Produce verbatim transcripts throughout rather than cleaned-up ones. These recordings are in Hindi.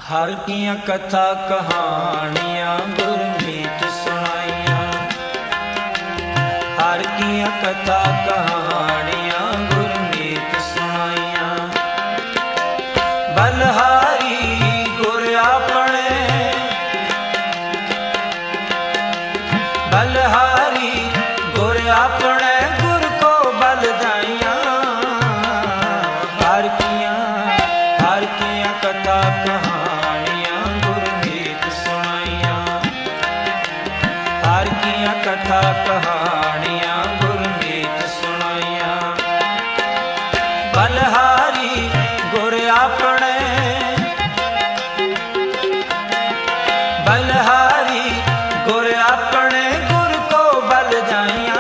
हर किया कथा कहानियां गुरमीत सुनाइया। हर किया कथा कहानियां गुरमीत सुनाइया। बलहारी गुर अपने, बलहारी गुर अपने गुर को बल दाइया। हर किया हर किया कथा कहानियां गुरमीत सुनाइया। हर किया कथा कहानियां गुरमीत सुनाइया। बलहारी गुर अपने, बलहारी गुर अपने गुर को बल दाइया।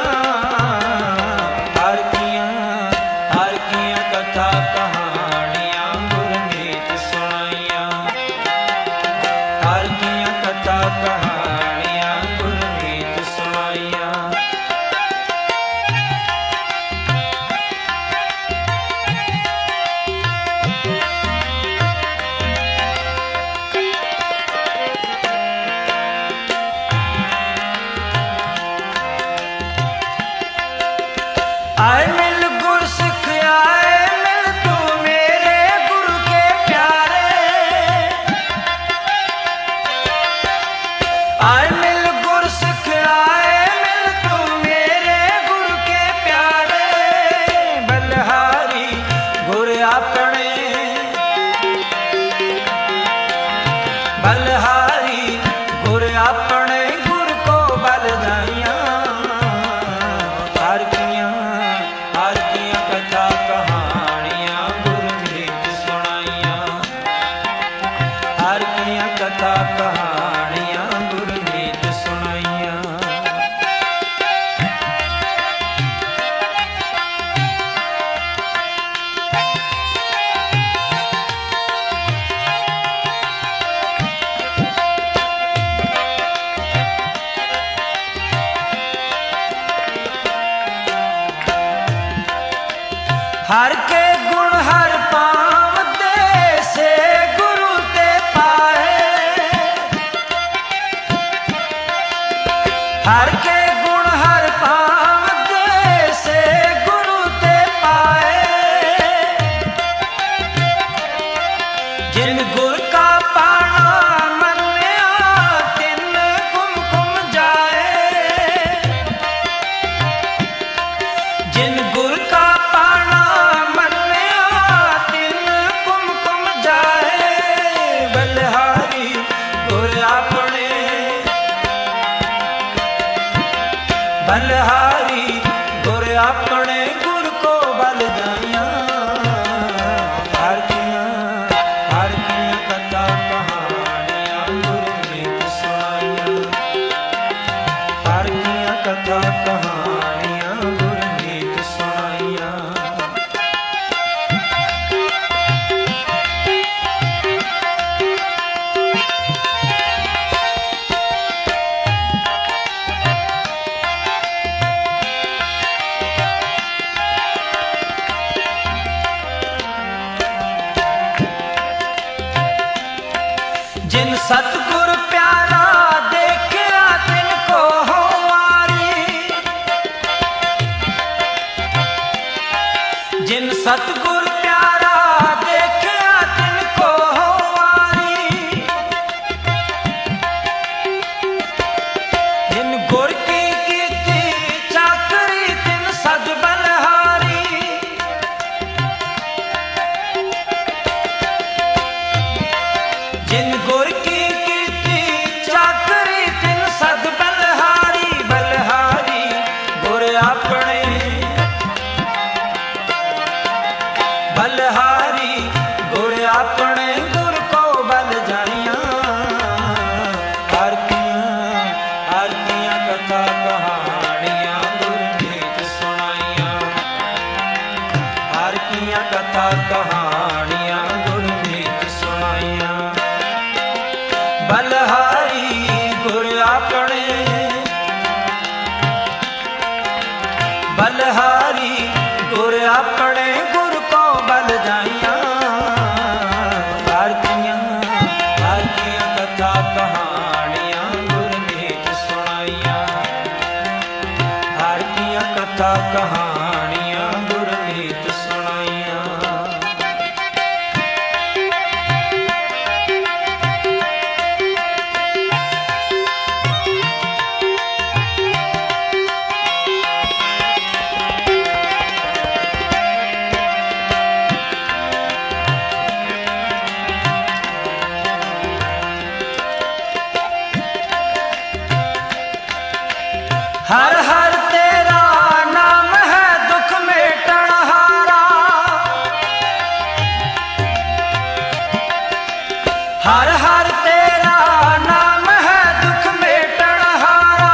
हर किया हर किया कथा कहानियां गुरमीत सुनाइया। हर किया कथा कहानियां गुरमीत सुनाइया। आए मिल गुर सिख आए मिल तू मेरे गुरु के प्यारे। आए मिल गुर सिख आए मिल तू मेरे गुरु के प्यारे। बलहारी गुर अपने, बलहारी गुर अपने गुर को बल दाइया। हर किया हर किया कथा कहानियां गुरमीत सुनाइया। हर किया कथा कहानियां गुरमीत सुनाइया। हर के गुण हर पाव दे से गुरु ते पाए। हर के गुण हर पाव दे से गुरु ते पाए। जिन गुर का पाना मन्या तिन कुम कुम जाए। जिन गुर का पाना बलहारी गुर अपने, बलहारी गुर अपने गुर को बल दाइया। हर किया हर किया कथा कहानियां गुरमीत सुनाइया। हर किया कथा कहानियां गुरमीत सुनाइया। जिन सतगुर प्यारा देखा तिनको हो वारी। जिन सतगुर प्यारा देखा तिनको हो वारी। जिन गुर की कीती चाकरी तिन सद बलहारी। जिन गुर की कीती चाकरी तिन सद बलहारी। बलहारी गुर अपने, हर हर तेरा नाम है दुख मेटण हारा।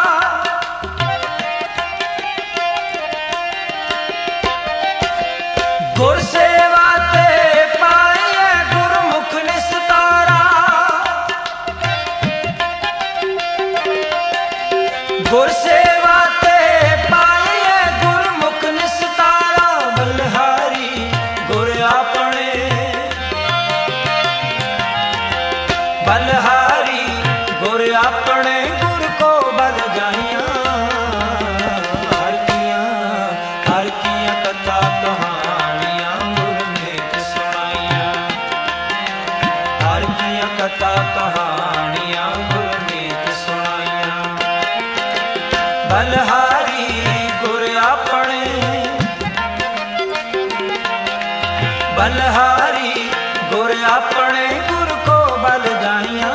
गुर सेवा ते पाए गुरमुख निस्तारा। गुर सेवा ते पाए गुरमुख निस्तारा। बलिहारी गुर अपने बलिहारी गुर अपने गुर को बल जाइया। हर किया हर किया कथा कहानियां गुर मीत सुनाइया। हर किया कथा कहानियां गुर मीत सुनाइया। बलिहारी गुर अपने बलिहारी गुर अपने गुर को बल जाइया।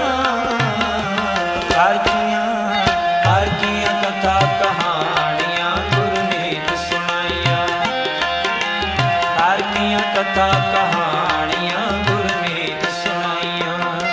हर किया हर किया कथा कहानियां गुर मीत सुनाइया। हर किया कथा कहानियां गुर मीत सुनाइया।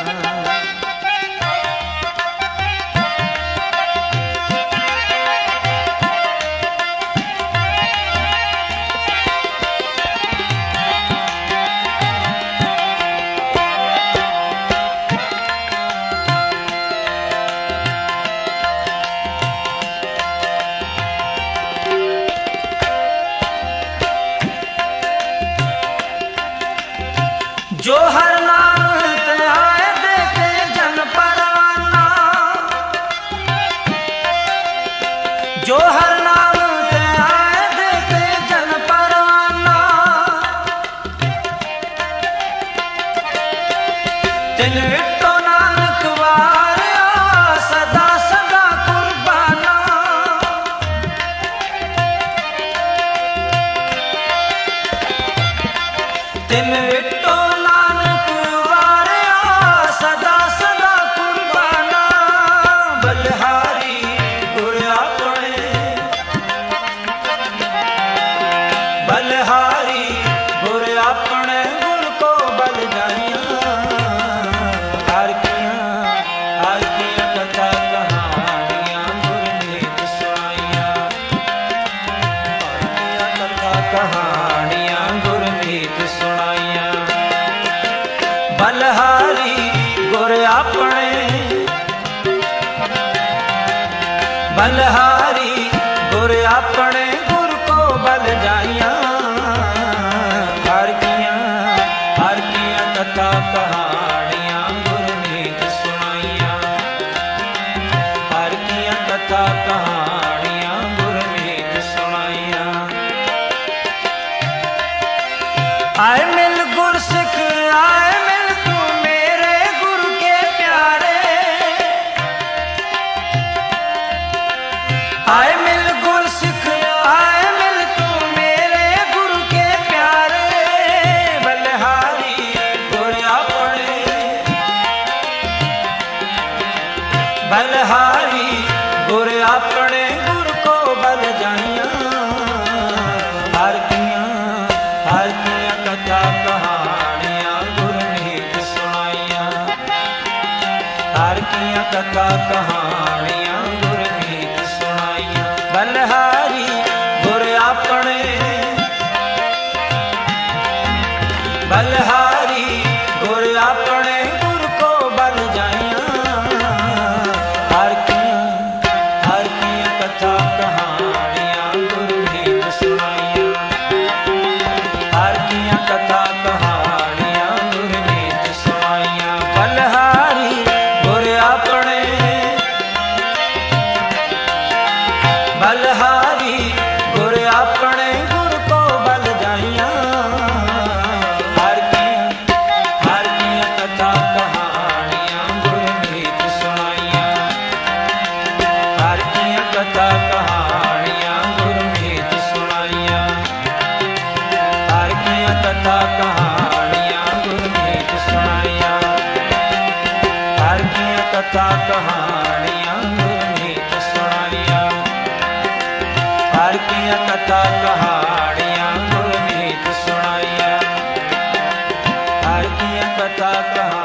जो हर नाम ते आए देखे जन परवाना। जो हर नाम ते आए देखे जन परवाना। तिन विटो नानक वारिया सदा सदा कुर्बाना। तिन विटो सदा सदा कुर्बाना। बलिहारी गुर अपने बलिहारी गुर अपने गुर को बल जाइया। हर किया हर किया कथा कहानियां गुर मीत सुनाइया। हर किया कथा कहानियां गुर मीत सुनाइया। बलिहारी गुर अपने बलिहारी गुर अपने गुर को बल जाइया। हर किया हर किया कथा कहानियां गुर मीत सुनाइया। हर किया कथा कहानियां गुर मीत सुनाइया। आए मिल गुर सिख आए मिल तू मेरे गुरु के प्यारे। आए मिल गुर सिख आए मिल तू मेरे गुरु के प्यारे। बलिहारी गुर अपने बलिहारी गुर अपने गुर को बल जाइया। हर किया हर किया कथा कहानियां गुर मीत सुनाइया। हर किया कथा कहानियां गुर मीत सुनाइया। बलिहारी गुर अपने बलिहारी गुर अपने गुर को बल जाइया। हर किया हर किया कथा कहानियां गुर मीत सुनाइया। हर किया कथा कहानियां गुर मीत सुनाइया। बलिहारी गुर अपने बलिहारी गुर अपने गुर को बल जाइया। हर किया हर किया कथा कहानियां गुर मीत सुनाइया। हर किया कथा कहानियां गुर मीत सुनाइया। हर किया कथा कहानियां गुर मीत सुनाइया। हर किया कथा कहानियां गुर मीत सुनाइया। हर किया कथा कहानियां गुर मीत सुनाइया। हर किया कथा कहानियां